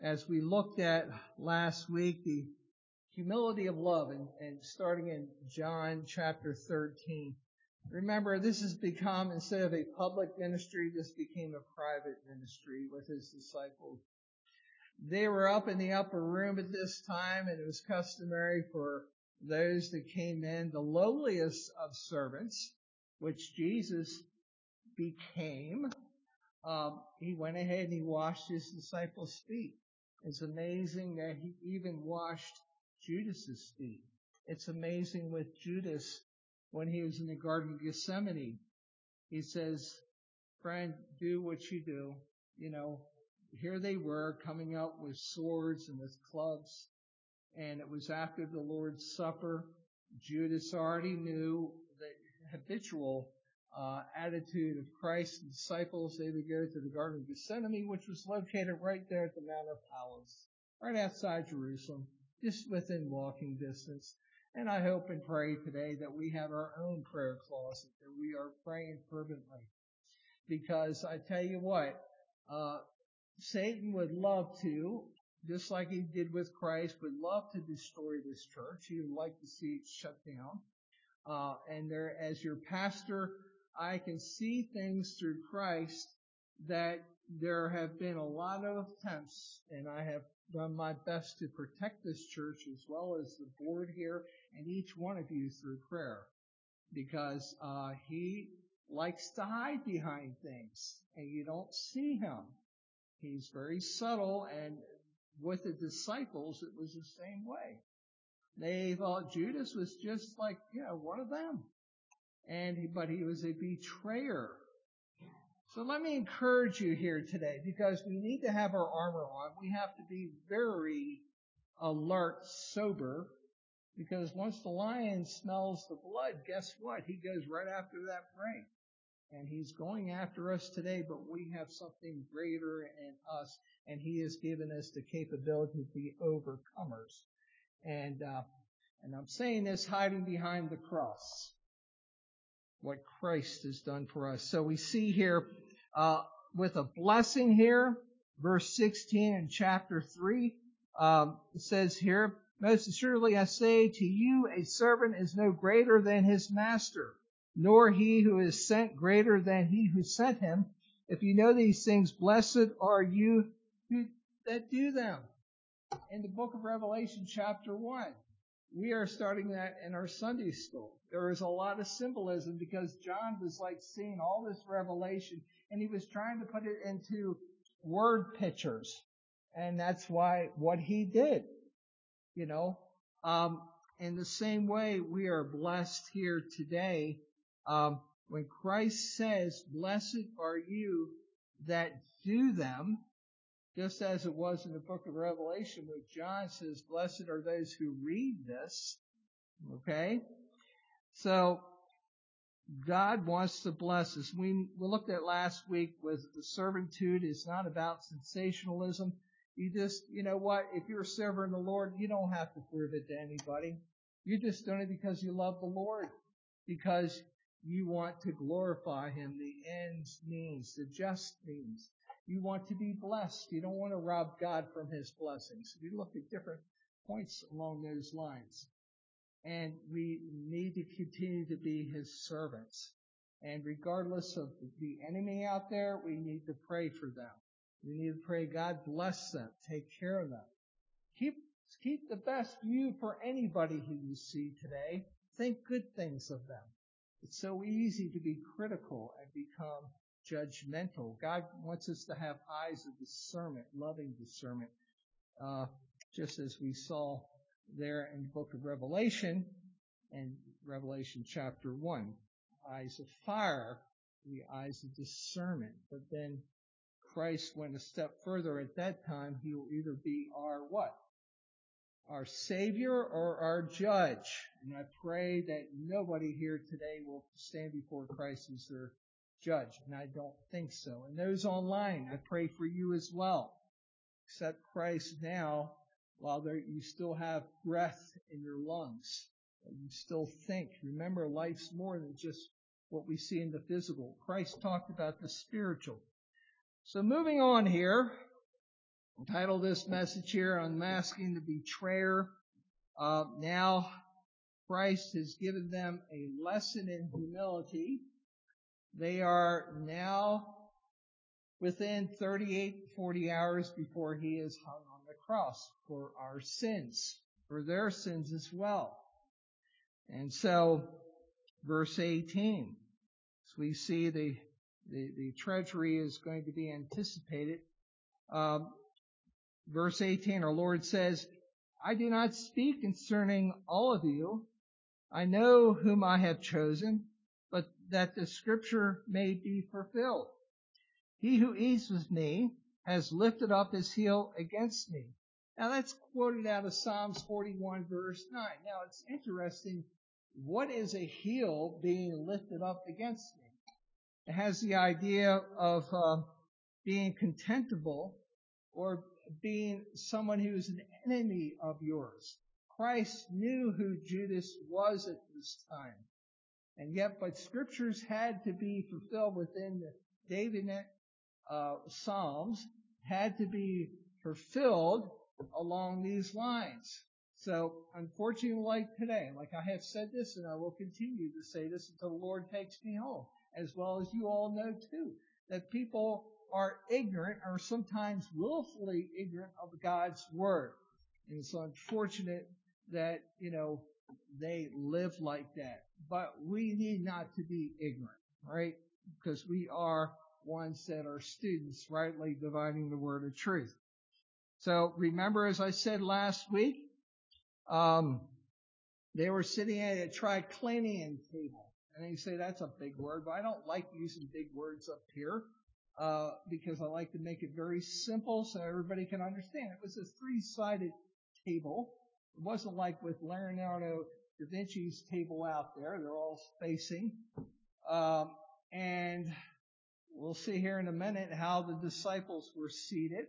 as we looked at last week, the humility of love, and starting in John chapter 13. Remember, this has become, instead of a public ministry, this became a private ministry with his disciples. They were up in the upper room at this time, and it was customary for those that came in, the lowliest of servants, which Jesus became. He went ahead and he washed his disciples' feet. It's amazing that he even washed Judas's feet. It's amazing with Judas when he was in the Garden of Gethsemane. He says, "Friend, do what you do." Here they were coming out with swords and with clubs. And it was after the Lord's Supper. Judas already knew the habitual attitude of Christ's disciples. They would go to the Garden of Gethsemane, which was located right there at the Mount of Olives, right outside Jerusalem, just within walking distance. And I hope and pray today that we have our own prayer closet, that we are praying fervently. Because I tell you what, Satan would love to, just like he did with Christ, would love to destroy this church. He would like to see it shut down. And there, as your pastor, I can see things through Christ that there have been a lot of attempts, and I have done my best to protect this church as well as the board here and each one of you through prayer, because he likes to hide behind things, and you don't see him. He's very subtle, and with the disciples, it was the same way. They thought Judas was just like, one of them. But he was a betrayer. So let me encourage you here today, because we need to have our armor on. We have to be very alert, sober, because once the lion smells the blood, guess what? He goes right after that prey. And he's going after us today, but we have something greater in us, and he has given us the capability to be overcomers. And I'm saying this hiding behind the cross, what Christ has done for us. So we see here, with a blessing here, verse 16 in chapter 3, it says here, "Most assuredly I say to you, a servant is no greater than his master, nor he who is sent greater than he who sent him. If you know these things, blessed are you that do them." In the book of Revelation, chapter 1, we are starting that in our Sunday school. There is a lot of symbolism, because John was like seeing all this revelation, and he was trying to put it into word pictures. And that's what he did. In the same way, we are blessed here today. When Christ says, "Blessed are you that do them," just as it was in the book of Revelation, where John says, "Blessed are those who read this." Okay? So, God wants to bless us. We looked at last week with the servitude. It's not about sensationalism. You just, what? If you're serving the Lord, you don't have to prove it to anybody. You're just doing it because you love the Lord, because you want to glorify him, the ends means, the just means. You want to be blessed. You don't want to rob God from his blessings. We looked at different points along those lines. And we need to continue to be his servants. And regardless of the enemy out there, we need to pray for them. We need to pray, God bless them, take care of them. Keep the best view for anybody who you see today. Think good things of them. It's so easy to be critical and become judgmental. God wants us to have eyes of discernment, loving discernment, just as we saw there in the book of Revelation, and Revelation chapter 1. Eyes of fire, the eyes of discernment. But then Christ went a step further. At that time, he will either be our what? Our Savior or our Judge. And I pray that nobody here today will stand before Christ as their Judge. And I don't think so. And those online, I pray for you as well. Accept Christ now while you still have breath in your lungs. You still think. Remember, life's more than just what we see in the physical. Christ talked about the spiritual. So moving on here, Title this message here, Unmasking the Betrayer. Now Christ has given them a lesson in humility. They are now within 38 to 40 hours before he is hung on the cross for our sins, for their sins as well. And so, verse 18, as we see the treachery is going to be anticipated. Verse 18, our Lord says, I do not speak concerning all of you. I know whom I have chosen, but that the scripture may be fulfilled. He who eats with me has lifted up his heel against me. Now that's quoted out of Psalms 41 verse 9. Now it's interesting. What is a heel being lifted up against me? It has the idea of being contemptible or being someone who is an enemy of yours. Christ knew who Judas was at this time. And yet, but scriptures had to be fulfilled within the Davidic Psalms, had to be fulfilled along these lines. So, unfortunately, like today, like I have said this, and I will continue to say this until the Lord takes me home, as well as you all know too, that people are ignorant or sometimes willfully ignorant of God's Word. And it's unfortunate that, they live like that. But we need not to be ignorant, right? Because we are ones that are students, rightly dividing the word of truth. So remember, as I said last week, they were sitting at a triclinian table. And you say that's a big word, but I don't like using big words up here. Because I like to make it very simple so everybody can understand. It was a three-sided table. It wasn't like with Leonardo da Vinci's table out there. They're all spacing. And we'll see here in a minute how the disciples were seated.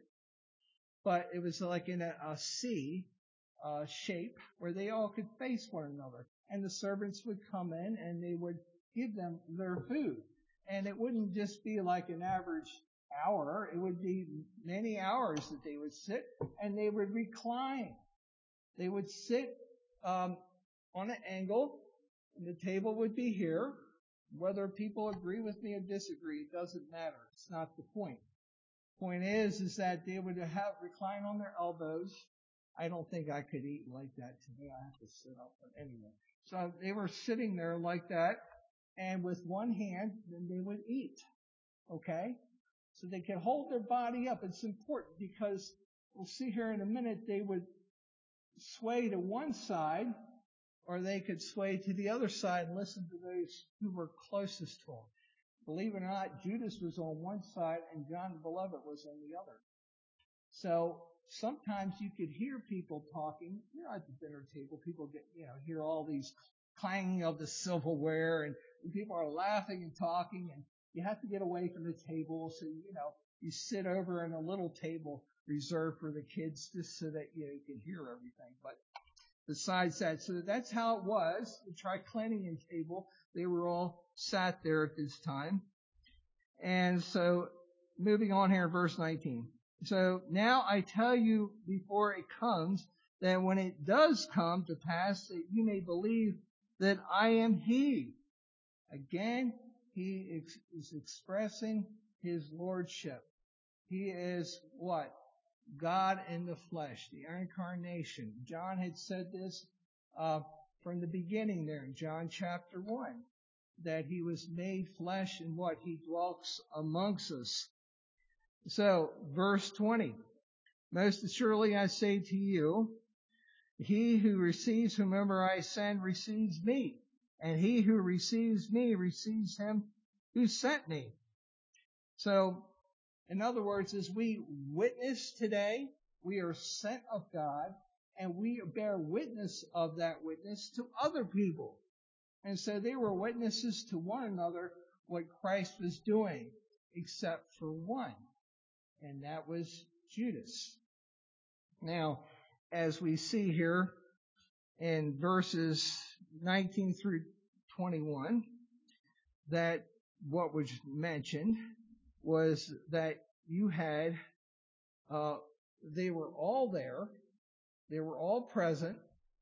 But it was like in a C shape where they all could face one another. And the servants would come in and they would give them their food. And it wouldn't just be like an average hour. It would be many hours that they would sit and they would recline. They would sit on an angle, and the table would be here. Whether people agree with me or disagree, it doesn't matter. It's not the point. The point is that they would have recline on their elbows. I don't think I could eat like that today. I have to sit up. But anyway, so they were sitting there like that. And with one hand, then they would eat. Okay? So they could hold their body up. It's important because we'll see here in a minute, they would sway to one side or they could sway to the other side and listen to those who were closest to them. Believe it or not, Judas was on one side and John the Beloved was on the other. So sometimes you could hear people talking. At the dinner table, people get, hear all these clanging of the silverware and people are laughing and talking and you have to get away from the table. So, you sit over in a little table reserved for the kids just so that, you can hear everything. But besides that, so that's how it was. The triclinian table, they were all sat there at this time. And so moving on here in verse 19. So now I tell you before it comes that when it does come to pass that you may believe that I am He. Again, He is expressing His lordship. He is what? God in the flesh, the incarnation. John had said this from the beginning there in John chapter 1, that He was made flesh and what? He dwells amongst us. So, verse 20. Most assuredly I say to you, he who receives whomever I send receives me, and he who receives me receives him who sent me. So, in other words, as we witness today, we are sent of God, and we bear witness of that witness to other people. And so they were witnesses to one another what Christ was doing, except for one, and that was Judas. Now, as we see here in verses 19 through 21, that what was mentioned was that you had They were all there. They were all present.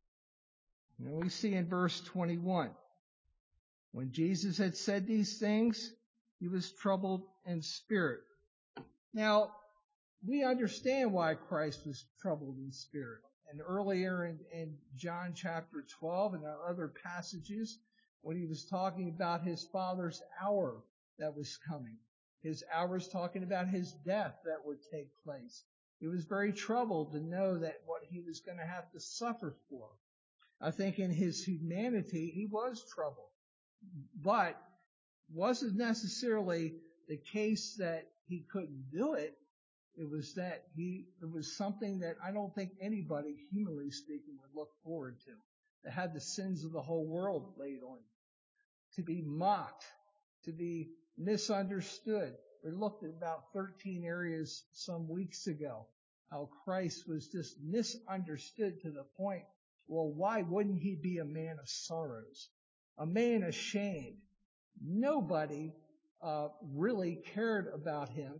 And we see in verse 21, when Jesus had said these things, he was troubled in spirit. Now, we understand why Christ was troubled in spirit. And earlier in John chapter 12 and other passages, when he was talking about his Father's hour that was coming, his hour is talking about his death that would take place. He was very troubled to know that what he was going to have to suffer for. I think in his humanity, he was troubled. But wasn't necessarily the case that he couldn't do it. It was that it was something that I don't think anybody, humanly speaking, would look forward to have the sins of the whole world laid on him, to be mocked, to be misunderstood. We looked at about 13 areas some weeks ago, how Christ was just misunderstood to the point, well, why wouldn't he be a man of sorrows, a man ashamed? Nobody really cared about him.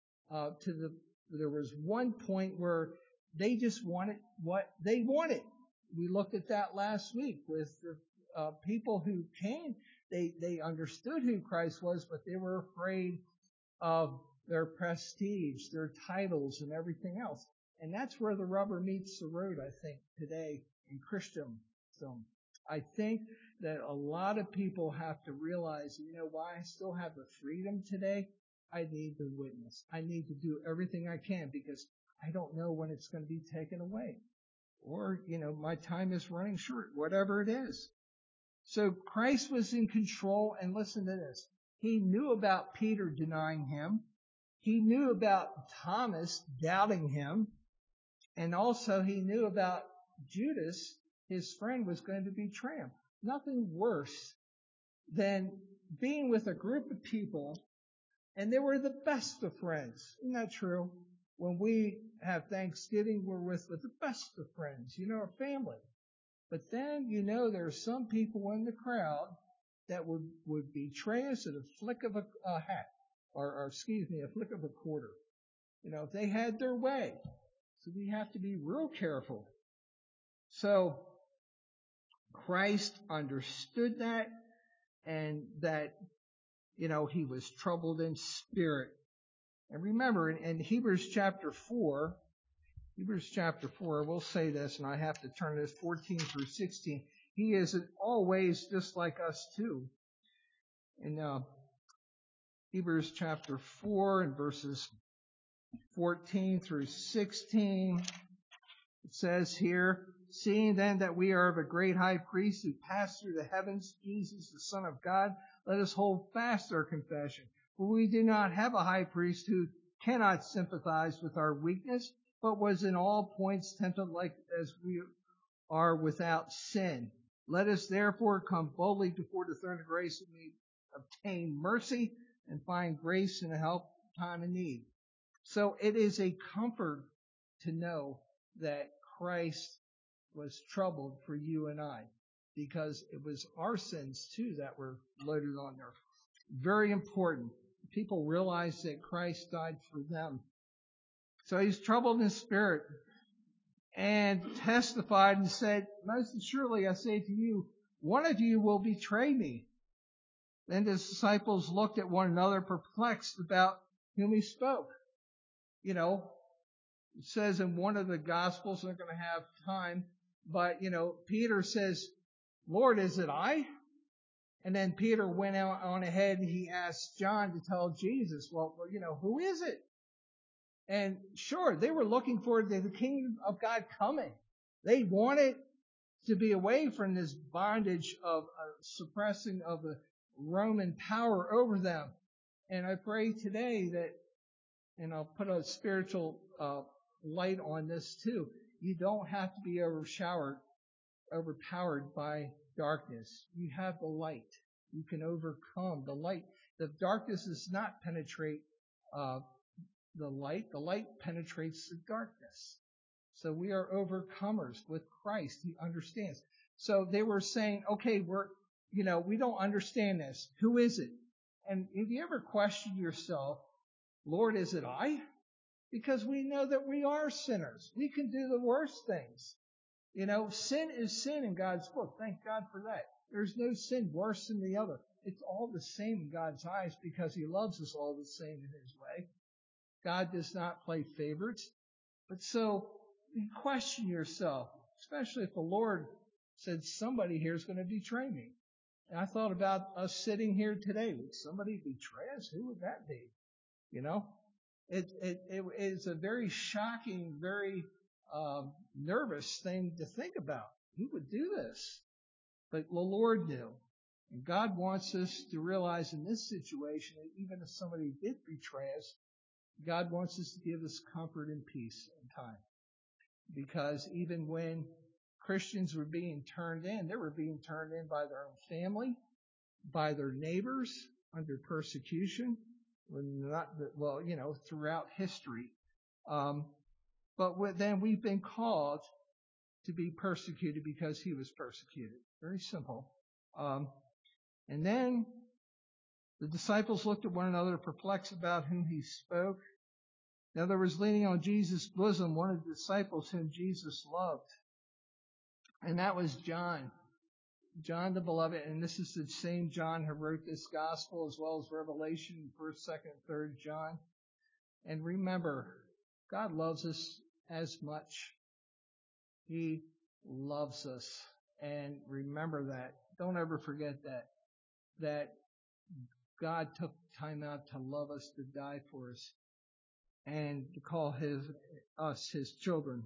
There was one point where they just wanted what they wanted. We looked at that last week with the people who came. They understood who Christ was, but they were afraid of their prestige, their titles, and everything else. And that's where the rubber meets the road, I think, today in Christendom. I think that a lot of people have to realize, you know why I still have the freedom today? I need to witness. I need to do everything I can because I don't know when it's going to be taken away. Or, my time is running short, whatever it is. So Christ was in control, and listen to this. He knew about Peter denying him. He knew about Thomas doubting him. And also he knew about Judas, his friend, was going to betray him. Nothing worse than being with a group of people, and they were the best of friends. Isn't that true? When we have Thanksgiving, we're with the best of friends, a family. But then, there are some people in the crowd that would betray us at a flick of a hat, or a flick of a quarter. If they had their way. So we have to be real careful. So Christ understood that, and that, he was troubled in spirit. And remember, in Hebrews chapter 4, we'll say this, and I have to turn this 14 through 16. He is always just like us too. In Hebrews chapter 4 and verses 14 through 16, it says here, seeing then that we are of a great high priest who passed through the heavens, Jesus, the Son of God, let us hold fast our confession. For we do not have a high priest who cannot sympathize with our weakness, but was in all points tempted like as we are without sin. Let us therefore come boldly before the throne of grace that we obtain mercy and find grace in a help time of need. So it is a comfort to know that Christ was troubled for you and I, because it was our sins too that were loaded on there. Very important. People realize that Christ died for them. So he's troubled in spirit and testified and said, most surely I say to you, one of you will betray me. Then the disciples looked at one another perplexed about whom he spoke. It says in one of the Gospels, I'm not going to have time, but, Peter says, Lord, is it I? And then Peter went on ahead and he asked John to tell Jesus, well, who is it? And sure, they were looking for the kingdom of God coming. They wanted to be away from this bondage of suppressing of the Roman power over them. And I pray today that, and I'll put a spiritual light on this too, you don't have to be overpowered by darkness. You have the light. You can overcome the light. The darkness does not penetrate the light. The light penetrates the darkness. So we are overcomers with Christ. He understands. So they were saying, okay, we don't understand this. Who is it? And have you ever questioned yourself, Lord, is it I? because we know that we are sinners. We can do the worst things. Sin is sin in God's book. Thank God for that. There's no sin worse than the other. It's all the same in God's eyes because He loves us all the same in His way. God does not play favorites. But so you question yourself, especially if the Lord said somebody here is going to betray me. And I thought about us sitting here today. Would somebody betray us? Who would that be? It is a very shocking, very nervous thing to think about. Who would do this? But the Lord knew. And God wants us to realize in this situation that even if somebody did betray us, God wants us to give us comfort and peace in time. Because even when Christians were being turned in, they were being turned in by their own family, by their neighbors, under persecution, throughout history. But then we've been called to be persecuted because He was persecuted. Very simple. And then the disciples looked at one another, perplexed about whom He spoke. Now there was leaning on Jesus' bosom one of the disciples whom Jesus loved. And that was John the beloved. And this is the same John who wrote this gospel as well as Revelation, 1st, 2nd, 3rd John. And remember, God loves us as much. He loves us. And remember that. Don't ever forget that God took time out to love us, to die for us, and to call us His children.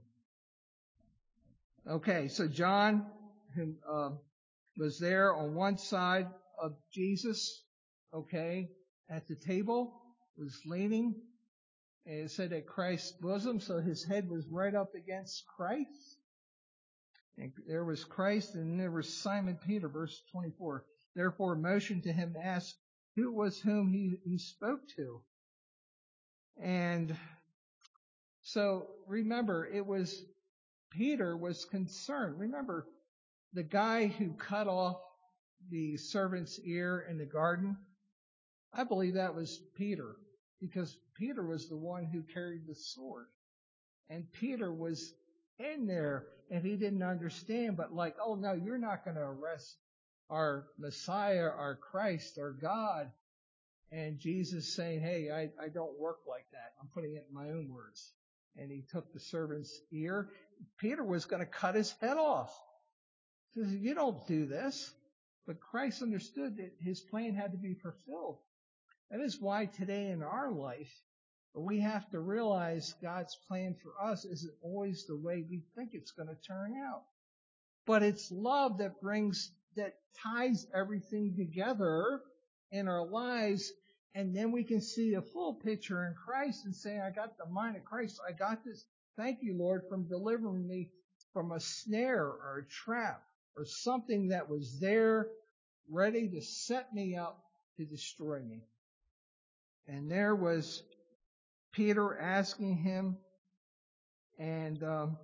Okay, so John who was there on one side of Jesus, at the table, was leaning, and it said at Christ's bosom, so his head was right up against Christ. And there was Christ, and there was Simon Peter, verse 24. Therefore motioned to him to ask who it was whom he spoke to. And so remember, Peter was concerned. Remember the guy who cut off the servant's ear in the garden? I believe that was Peter, because Peter was the one who carried the sword. And Peter was in there, and he didn't understand, but oh no, you're not going to arrest our Messiah, our Christ, our God. And Jesus saying, hey, I don't work like that. I'm putting it in my own words. And he took the servant's ear. Peter was going to cut his head off. He says, you don't do this. But Christ understood that his plan had to be fulfilled. That is why today in our life, we have to realize God's plan for us isn't always the way we think it's going to turn out. But it's love that ties everything together in our lives, and then we can see a full picture in Christ and say, I got the mind of Christ. I got this. Thank you, Lord, from delivering me from a snare or a trap or something that was there ready to set me up to destroy me. And there was Peter asking him, and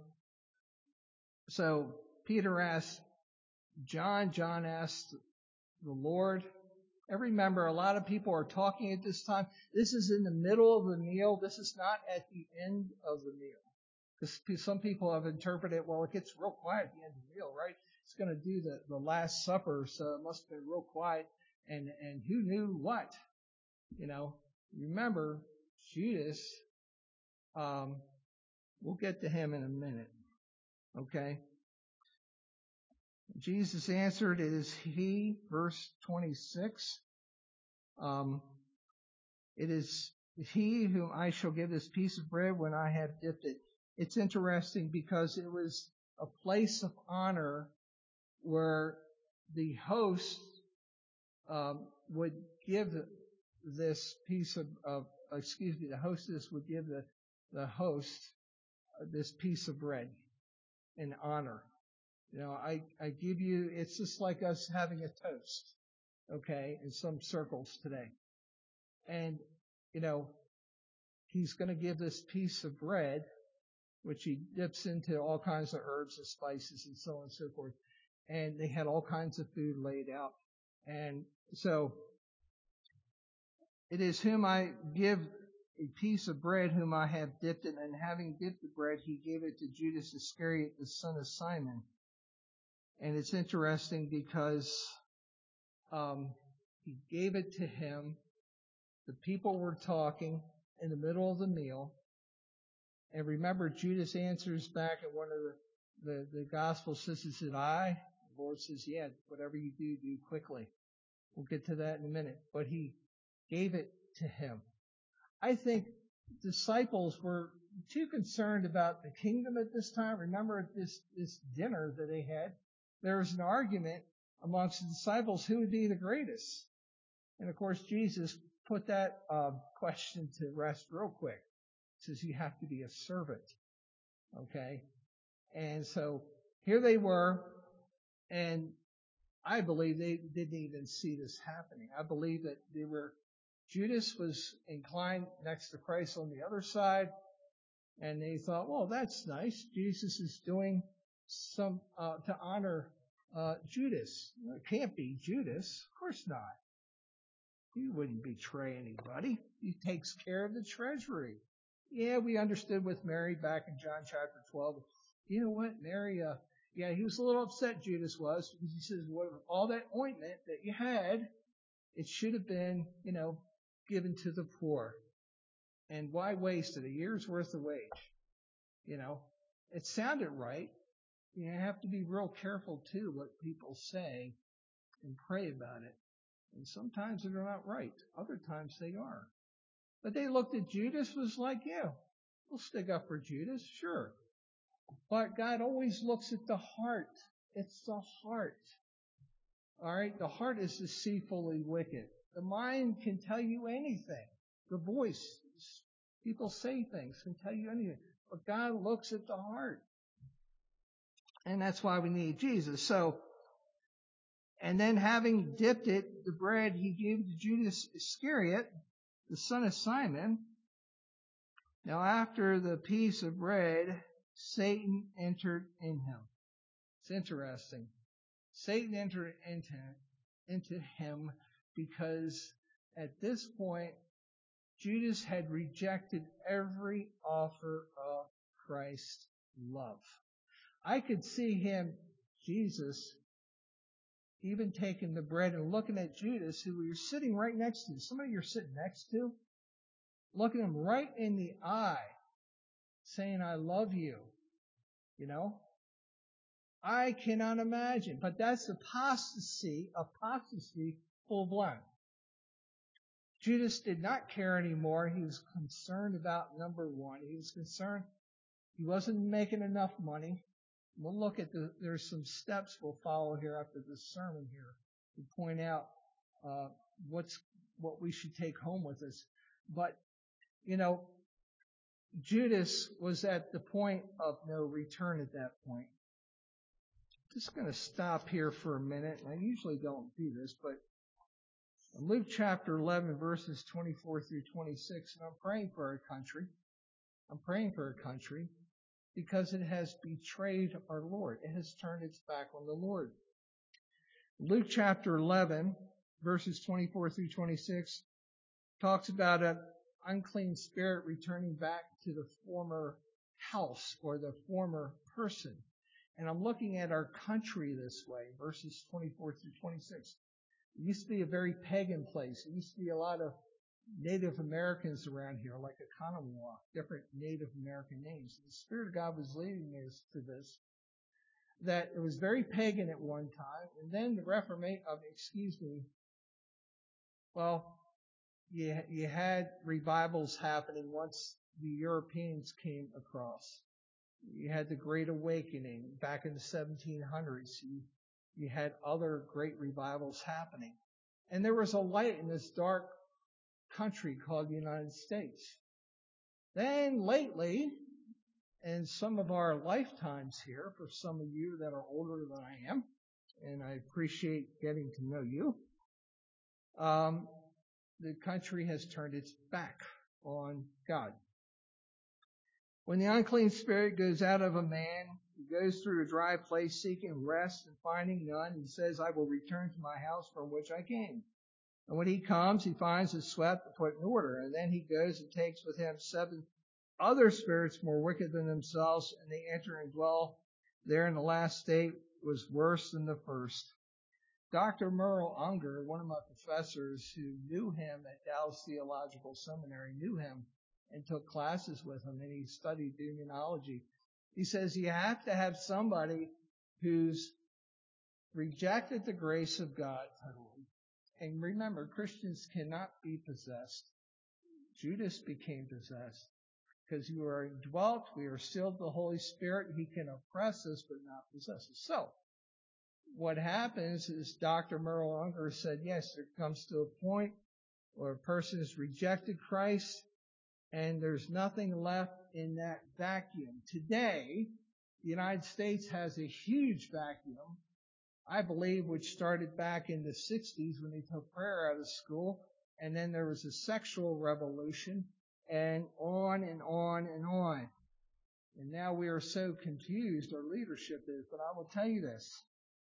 so Peter asked John. John asked the Lord. And remember, a lot of people are talking at this time. This is in the middle of the meal. This is not at the end of the meal. Because some people have interpreted, well, it gets real quiet at the end of the meal, right? It's going to do the Last Supper, so it must have been real quiet. And who knew what? Remember, Judas, we'll get to him in a minute. Okay? Jesus answered, it is he, verse 26. It is he whom I shall give this piece of bread when I have dipped it. It's interesting because it was a place of honor where the host would give this piece the hostess would give the host this piece of bread in honor. I give you, it's just like us having a toast, okay, in some circles today. And, he's going to give this piece of bread, which he dips into all kinds of herbs and spices and so on and so forth. And they had all kinds of food laid out. And so, it is whom I give a piece of bread whom I have dipped it, and having dipped the bread, he gave it to Judas Iscariot, the son of Simon. And it's interesting because he gave it to him. The people were talking in the middle of the meal. And remember, Judas answers back at one of the Gospels, says, "Is it I?" The Lord says, "Yeah, whatever you do, do quickly." We'll get to that in a minute. But he gave it to him. I think disciples were too concerned about the kingdom at this time. Remember this dinner that they had? There was an argument amongst the disciples who would be the greatest. And of course, Jesus put that question to rest real quick. He says, you have to be a servant. Okay? And so here they were, and I believe they didn't even see this happening. I believe that Judas was inclined next to Christ on the other side, and they thought, well, that's nice. Jesus is doing some to honor Judas. It can't be Judas. Of course not. He wouldn't betray anybody. He takes care of the treasury. Yeah, we understood with Mary back in John chapter 12. You know what, Mary, he was a little upset, Judas was, because he says, well, all that ointment that you had, it should have been, given to the poor. And why waste it? A year's worth of wage. It sounded right. You have to be real careful, too, what people say and pray about it. And sometimes they're not right. Other times they are. But they looked at Judas, was like, yeah, we'll stick up for Judas, sure. But God always looks at the heart. It's the heart. All right? The heart is deceitfully wicked. The mind can tell you anything. The voice, people say things, can tell you anything. But God looks at the heart. And that's why we need Jesus. And then having dipped it, the bread, he gave to Judas Iscariot, the son of Simon. Now after the piece of bread, Satan entered in him. It's interesting. Satan entered into him because at this point, Judas had rejected every offer of Christ's love. I could see him, Jesus, even taking the bread and looking at Judas, who you're sitting right next to, somebody you're sitting next to, looking him right in the eye, saying, I love you. I cannot imagine. But that's apostasy full blown. Judas did not care anymore. He was concerned about number one. He was concerned he wasn't making enough money. We'll look at there's some steps we'll follow here after this sermon here to point out what we should take home with us. But, Judas was at the point of no return at that point. Just going to stop here for a minute. I usually don't do this, but in Luke chapter 11, verses 24 through 26, and I'm praying for our country. I'm praying for our country because it has betrayed our Lord. It has turned its back on the Lord. Luke chapter 11, verses 24 through 26, talks about an unclean spirit returning back to the former house or the former person. And I'm looking at our country this way, verses 24 through 26. It used to be a very pagan place. It used to be a lot of Native Americans around here, like Economowoc, different Native American names. The Spirit of God was leading us to this, that it was very pagan at one time, and then the you had revivals happening once the Europeans came across. You had the Great Awakening back in the 1700s. You had other great revivals happening. And there was a light in this dark country called the United States. Then lately, in some of our lifetimes here, for some of you that are older than I am, and I appreciate getting to know you, the country has turned its back on God. When the unclean spirit goes out of a man, he goes through a dry place seeking rest and finding none. He says, I will return to my house from which I came. And when he comes, he finds it swept and put in order. And then he goes and takes with him 7 other spirits more wicked than themselves, and they enter and dwell there, and the last state was worse than the first. Dr. Merle Unger, one of my professors who knew him at Dallas Theological Seminary, knew him and took classes with him, and he studied demonology. He says you have to have somebody who's rejected the grace of God totally. And remember, Christians cannot be possessed. Judas became possessed. Because you are indwelt, we are sealed with the Holy Spirit. He can oppress us, but not possess us. So, what happens is Dr. Merle Unger said, yes, there comes to a point where a person has rejected Christ, and there's nothing left in that vacuum. Today, the United States has a huge vacuum, I believe, which started back in the 60s when they took prayer out of school, and then there was a sexual revolution, and on and on and on. And now we are so confused, our leadership is, but I will tell you this.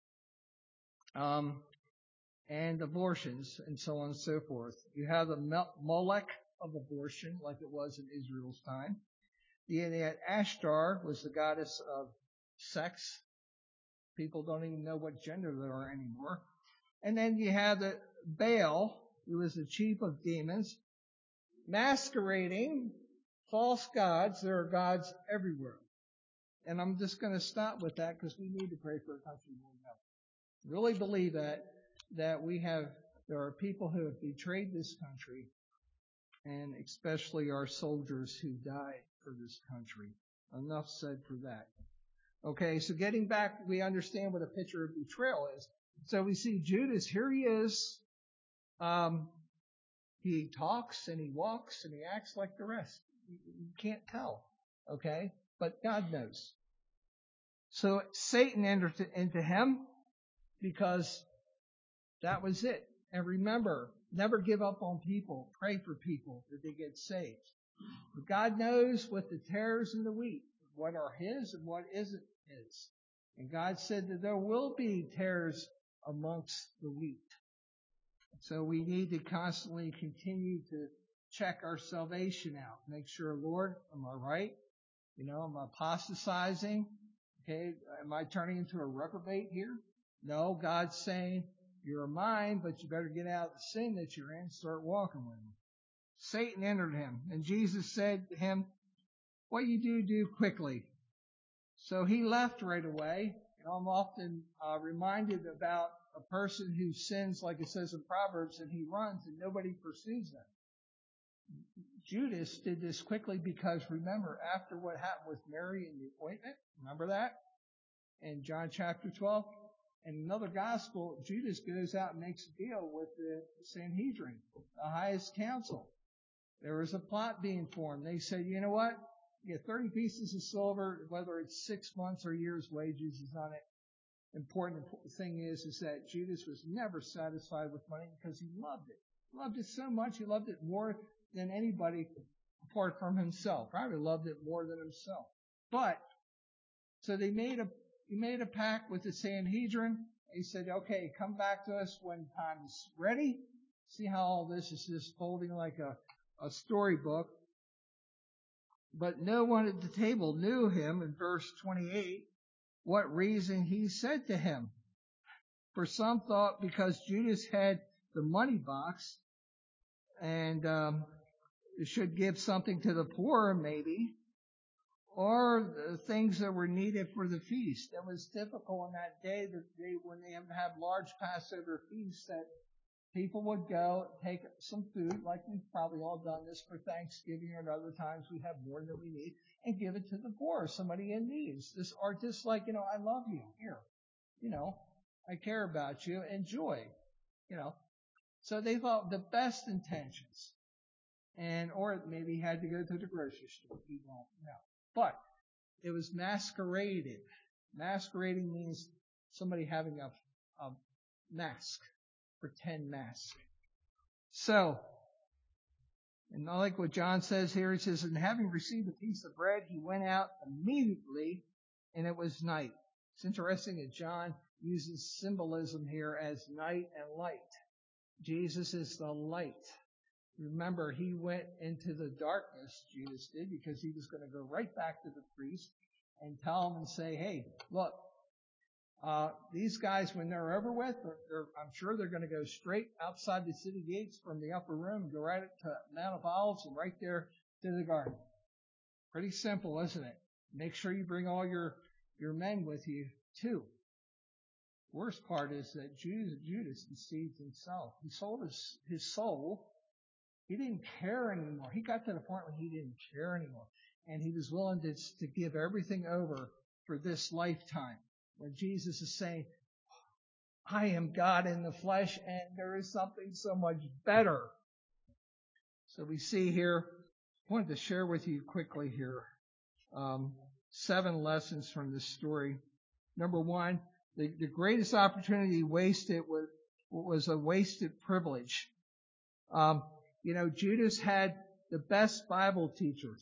And abortions and so on and so forth. You have the Molech of abortion, like it was in Israel's time. The Ashtar was the goddess of sex. People don't even know what gender they are anymore. And then you have the Baal, who was the chief of demons, masquerading false gods. There are gods everywhere. And I'm just going to stop with that because we need to pray for a country more than ever. Really believe that there are people who have betrayed this country, and especially our soldiers who died for this country. Enough said for that. Okay, so getting back, we understand what a picture of betrayal is. So we see Judas, here he is. He talks and he walks and he acts like the rest. You can't tell, okay? But God knows. So Satan entered into him because that was it. And remember, never give up on people. Pray for people that they get saved. But God knows what the tares and the wheat, what are his and what isn't his. And God said that there will be tares amongst the wheat. So we need to constantly continue to check our salvation out. Make sure, Lord, am I right? Am I apostatizing? Okay, am I turning into a reprobate here? No, God's saying, you're mine, but you better get out of the sin that you're in and start walking with him. Satan entered him, and Jesus said to him, what you do quickly. So he left right away. I'm often reminded about a person who sins, like it says in Proverbs, and he runs and nobody pursues them. Judas did this quickly because, remember, after what happened with Mary in the ointment, remember that? In John chapter 12. In another gospel, Judas goes out and makes a deal with the Sanhedrin, the highest council. There was a plot being formed. They said, you know what? You get 30 pieces of silver, whether it's 6 months or years' wages is not it. Important thing is that Judas was never satisfied with money because he loved it. He loved it so much, he loved it more than anybody apart from himself. Probably loved it more than himself. But, so he made a pact with the Sanhedrin. He said, okay, come back to us when time is ready. See how all this is just folding like a storybook. But no one at the table knew him, in verse 28, what reason he said to him. For some thought because Judas had the money box and should give something to the poor, maybe, or the things that were needed for the feast. It was typical in that day that when they have large Passover feasts, that people would go take some food, like we've probably all done this for Thanksgiving or other times we have more than we need, and give it to the poor, somebody in need. Or just like, I love you. Here, I care about you. Enjoy, So they thought the best intentions. Or maybe he had to go to the grocery store. We won't know. But it was masqueraded. Masquerading means somebody having a mask. Pretend mask. So, and I like what John says here. He says, and having received a piece of bread, he went out immediately, and it was night. It's interesting that John uses symbolism here as night and light. Jesus is the light. Remember, he went into the darkness, Judas did, because he was going to go right back to the priest and tell him and say, hey, look, these guys, when they're over with, I'm sure they're going to go straight outside the city gates from the upper room, go right to Mount of Olives and right there to the garden. Pretty simple, isn't it? Make sure you bring all your men with you, too. Worst part is that Judas deceived himself. He sold his soul. He didn't care anymore. He got to the point where he didn't care anymore. And he was willing to give everything over for this lifetime. When Jesus is saying, I am God in the flesh, and there is something so much better. So we see here, I wanted to share with you quickly here 7 lessons from this story. Number 1, the greatest opportunity wasted was a wasted privilege. Judas had the best Bible teacher,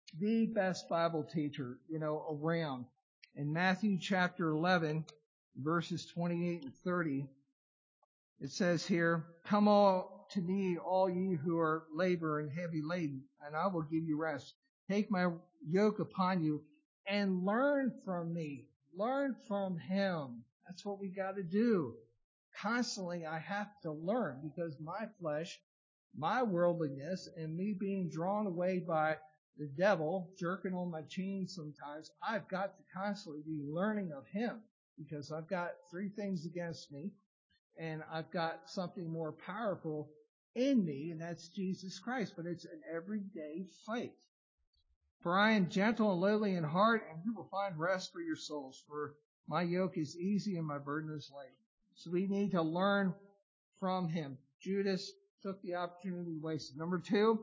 around. In Matthew chapter 11, verses 28 and 30, it says here, come all to me, all you who are labor and heavy laden, and I will give you rest. Take my yoke upon you and learn from me. Learn from him. That's what we got to do. Constantly, I have to learn because my flesh, my worldliness, and me being drawn away by the devil, jerking on my chain sometimes, I've got to constantly be learning of him because I've got 3 things against me and I've got something more powerful in me, and that's Jesus Christ. But it's an everyday fight. For I am gentle and lowly in heart, and you will find rest for your souls. For my yoke is easy and my burden is light. So we need to learn from him. Judas took the opportunity wasted. Number 2,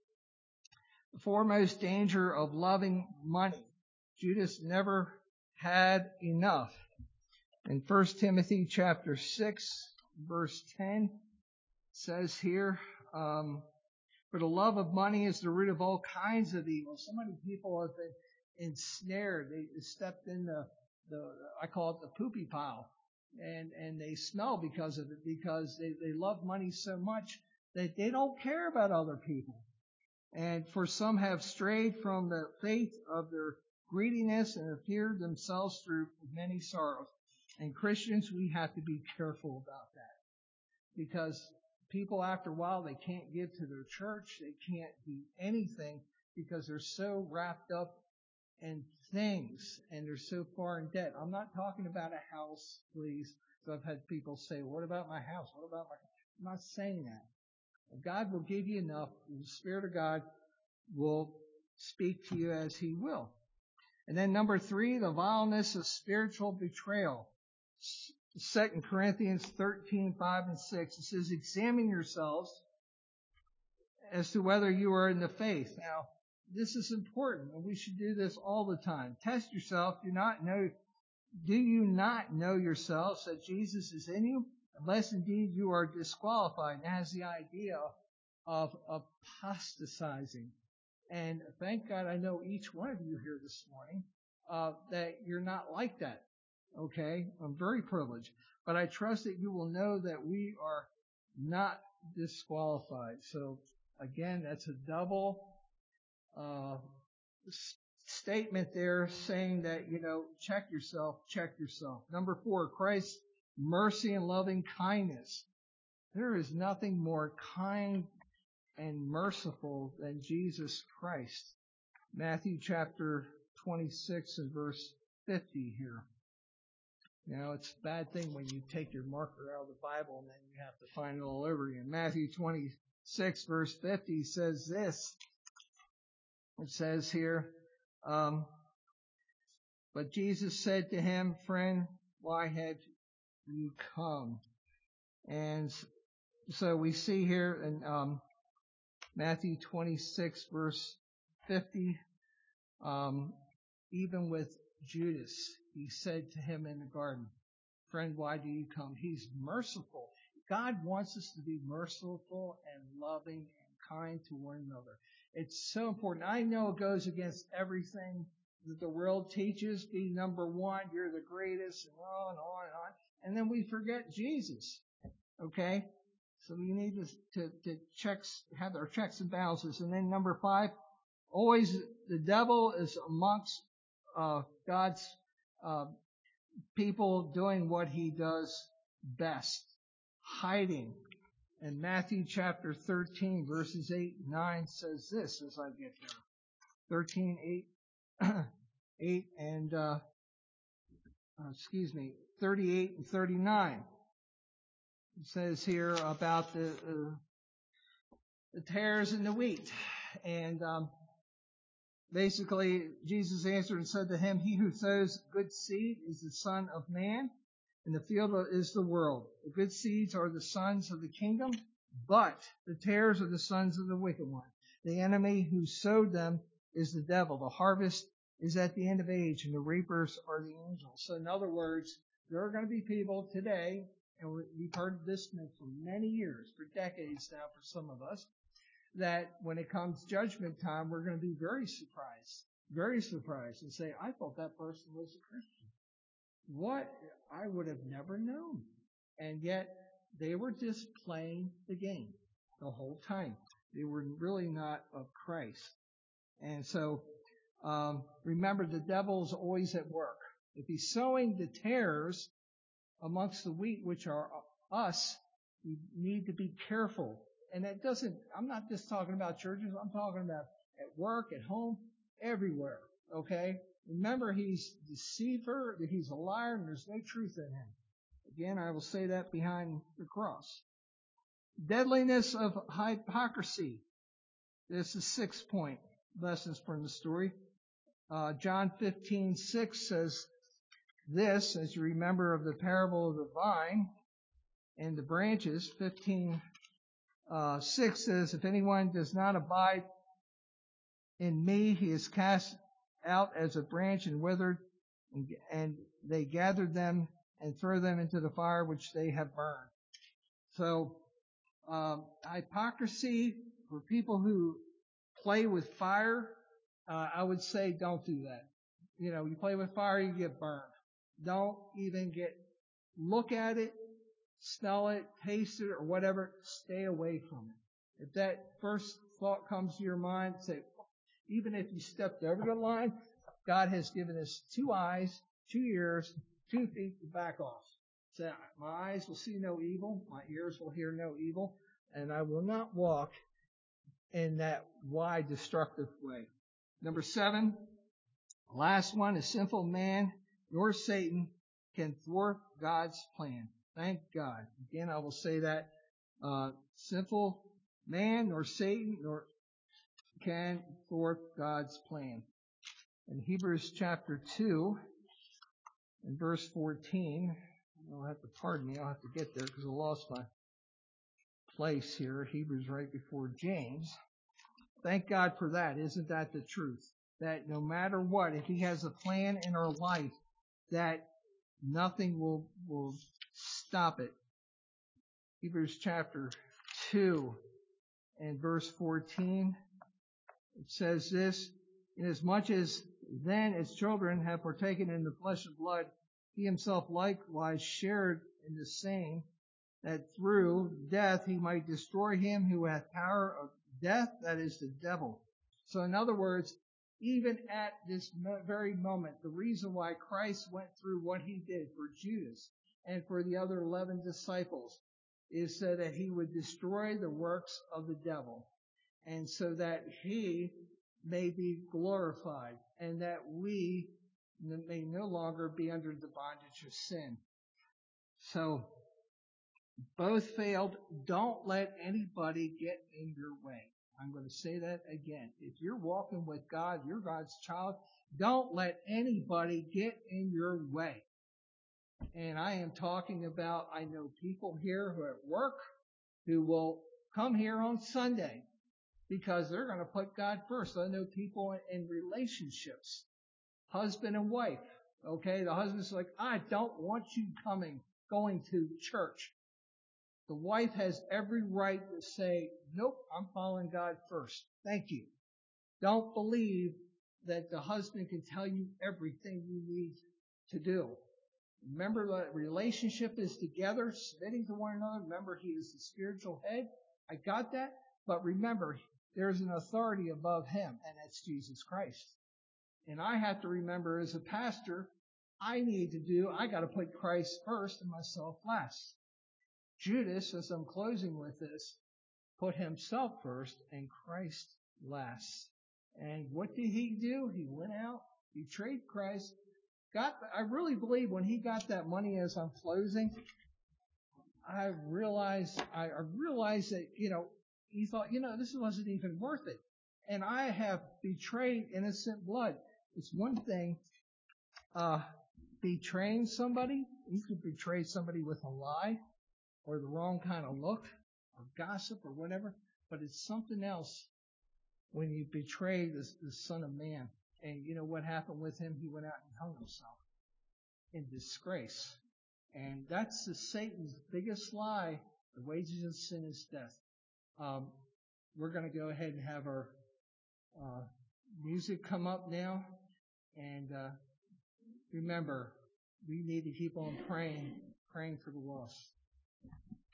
the foremost danger of loving money. Judas never had enough. In 1 Timothy chapter 6, verse 10, says here, for the love of money is the root of all kinds of evil. So many people have been ensnared. They stepped in I call it the poopy pile. And they smell because of it, because they love money so much that they don't care about other people. And for some have strayed from the faith of their greediness and have feared themselves through many sorrows. And Christians, we have to be careful about that. Because people, after a while, they can't give to their church. They can't do anything because they're so wrapped up in things and they're so far in debt. I'm not talking about a house, please. So I've had people say, what about my house? What about my... I'm not saying that. God will give you enough. The Spirit of God will speak to you as he will. And then number 3, the vileness of spiritual betrayal. 2 Corinthians 13, 5 and 6. It says, examine yourselves as to whether you are in the faith. Now, this is important, and we should do this all the time. Test yourself. Do you not know yourselves that Jesus is in you? Unless indeed you are disqualified. That has the idea of apostatizing. And thank God I know each one of you here this morning that you're not like that. Okay? I'm very privileged. But I trust that you will know that we are not disqualified. So, again, that's a double statement there saying that, check yourself. Number 4, Christ's mercy and loving kindness. There is nothing more kind and merciful than Jesus Christ. Matthew chapter 26 and verse 50 here. It's a bad thing when you take your marker out of the Bible and then you have to find it all over again. Matthew 26 verse 50 says this. It says here, but Jesus said to him, friend, why have you come? And so we see here in Matthew 26 verse 50, even with Judas, he said to him in the garden, friend, why do you come? He's merciful. God wants us to be merciful and loving and kind to one another. It's so important. I know it goes against everything that the world teaches. Be number 1, you're the greatest, and on and on and on. And then we forget Jesus. Okay? So we need to have our checks and balances. And then number 5, always the devil is amongst God's people doing what he does best, hiding. And Matthew chapter 13, verses 8 and 9 says this as I get there. 13, 8 and 38 and 39. It says here about the tares and the wheat. And basically, Jesus answered and said to him, "He who sows good seed is the Son of Man, and the field is the world. The good seeds are the sons of the kingdom, but the tares are the sons of the wicked one. The enemy who sowed them is the devil. The harvest is at the end of age, and the reapers are the angels." So in other words, there are going to be people today, and we've heard this for many years, for decades now for some of us, that when it comes judgment time, we're going to be very surprised, and say, "I thought that person was a Christian. What? I would have never known." And yet, they were just playing the game the whole time. They were really not of Christ. And so, remember, the devil's always at work. If he's sowing the tares amongst the wheat, which are us, we need to be careful. And I'm not just talking about churches, I'm talking about at work, at home, everywhere. Okay? Remember, he's a deceiver, that he's a liar, and there's no truth in him. Again, I will say that behind the cross. Deadliness of hypocrisy. This is 6 point lessons from the story. John 15:6 says this, as you remember of the parable of the vine and the branches. 15:6 says, "If anyone does not abide in me, he is cast out as a branch and withered, and they gathered them and throw them into the fire which they have burned." So, hypocrisy for people who play with fire, I would say don't do that. You play with fire, you get burned. Don't even look at it, smell it, taste it, or whatever. Stay away from it. If that first thought comes to your mind, say, even if you stepped over the line, God has given us 2 eyes, 2 ears, 2 feet to back off. Say, "My eyes will see no evil, my ears will hear no evil, and I will not walk in that wide, destructive way." Number 7, last one, a sinful man nor Satan can thwart God's plan. Thank God. Again, I will say that sinful man nor Satan nor can thwart God's plan. In Hebrews chapter 2, in verse 14, you'll have to pardon me, I'll have to get there because I lost my place here. Hebrews right before James. Thank God for that. Isn't that the truth? That no matter what, if he has a plan in our life, that nothing will stop it. Hebrews chapter 2 and verse 14, it says this, "Inasmuch as then as children have partaken in the flesh and blood, he himself likewise shared in the same, that through death he might destroy him who hath power of death, that is the devil." So in other words, even at this very moment, the reason why Christ went through what he did for Judas and for the other 11 disciples is so that he would destroy the works of the devil, and so that he may be glorified, and that we may no longer be under the bondage of sin. So, both failed. Don't let anybody get in your way. I'm going to say that again. If you're walking with God, you're God's child, don't let anybody get in your way. And I am talking about, I know people here who are at work who will come here on Sunday because they're going to put God first. I know people in relationships, husband and wife. Okay, the husband's like, "I don't want you going to church." The wife has every right to say, "Nope, I'm following God first. Thank you." Don't believe that the husband can tell you everything you need to do. Remember that relationship is together, submitting to one another. Remember, he is the spiritual head. I got that. But remember, there's an authority above him, and that's Jesus Christ. And I have to remember as a pastor, I got to put Christ first and myself last. Judas, as I'm closing with this, put himself first and Christ last. And what did he do? He went out, betrayed Christ, I really believe when he got that money as I'm closing, I realized that, he thought, this wasn't even worth it. And I have betrayed innocent blood. It's one thing, betraying somebody. You could betray somebody with a lie or the wrong kind of look or gossip or whatever. But it's something else when you betray the Son of Man. And you know what happened with him? He went out and hung himself in disgrace. And that's Satan's biggest lie. The wages of sin is death. We're going to go ahead and have our music come up now. And remember, we need to keep on praying for the lost.